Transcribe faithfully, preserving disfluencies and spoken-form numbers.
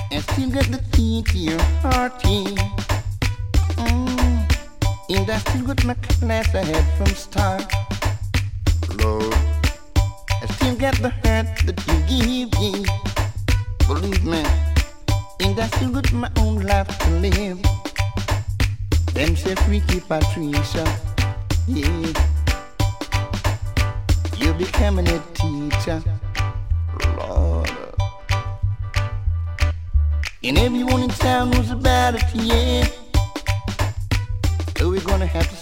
and still get the tea to your hearty. Mm. And I still got my class ahead from start. Lord, I still get the hurt that you give me. Believe me, and I still got my own life to live. Them say Freaky Patricia, yeah. You're becoming a teacher, Lord. And everyone in town knows about it, yeah. So we're gonna have to